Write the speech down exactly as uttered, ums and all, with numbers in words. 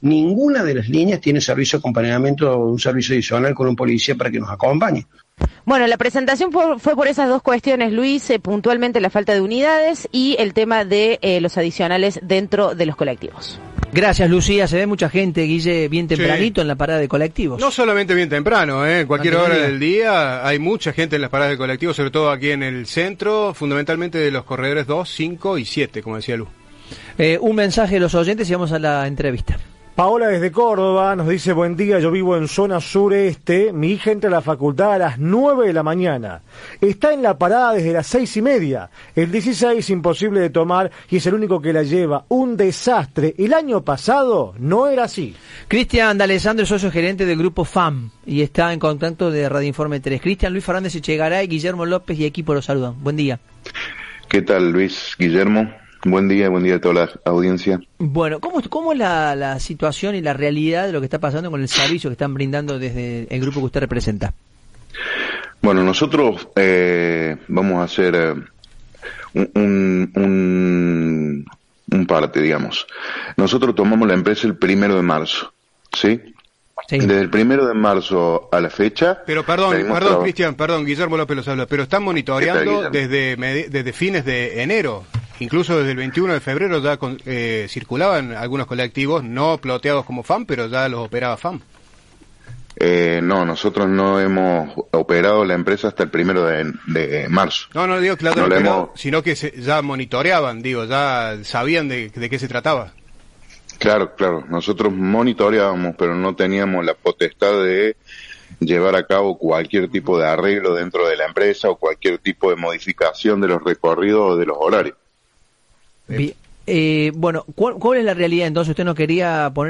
ninguna de las líneas tiene servicio de acompañamiento o un servicio adicional con un policía para que nos acompañe. Bueno, la presentación fue, fue por esas dos cuestiones, Luis, eh, puntualmente la falta de unidades y el tema de eh, los adicionales dentro de los colectivos. Gracias, Lucía. Se ve mucha gente, Guille, bien tempranito sí. en la parada de colectivos. No solamente bien temprano, ¿eh? En cualquier hora del día hay mucha gente en las paradas de colectivos, sobre todo aquí en el centro, fundamentalmente de los corredores dos, cinco y siete, como decía Lu. Eh, un mensaje de los oyentes y vamos a la entrevista. Paola desde Córdoba nos dice: buen día, yo vivo en zona sureste, mi hija entra a la facultad a las nueve de la mañana, está en la parada desde las seis y media, el dieciséis imposible de tomar y es el único que la lleva, un desastre, el año pasado no era así. Cristian D'Alessandro, socio gerente del grupo F A M y está en contacto de Radio Informe tres. Cristian, Luis Fernández Echegaray, Guillermo López y equipo los saludan. Buen día. ¿Qué tal, Luis, Guillermo? Buen día, buen día a toda la audiencia. Bueno, ¿cómo, cómo es la, la situación y la realidad de lo que está pasando con el servicio que están brindando desde el grupo que usted representa? Bueno, nosotros eh, vamos a hacer eh, un, un, un parte, digamos. Nosotros tomamos la empresa el primero de marzo, ¿sí? Sí. Desde el primero de marzo a la fecha... Pero perdón, perdón, Cristian, perdón, Guillermo López los habla, pero están monitoreando desde, desde fines de enero. Incluso desde el veintiuno de febrero ya con, eh, circulaban algunos colectivos, no ploteados como F A M, pero ya los operaba F A M. Eh, no, nosotros no hemos operado la empresa hasta el primero de, de marzo. No, no digo que la no operado, hemos... sino que se, ya monitoreaban, digo, ya sabían de, de qué se trataba. Claro, claro, nosotros monitoreábamos, pero no teníamos la potestad de llevar a cabo cualquier tipo de arreglo dentro de la empresa o cualquier tipo de modificación de los recorridos o de los horarios. Bien. Eh, bueno, ¿cuál, ¿cuál es la realidad entonces? Usted no quería poner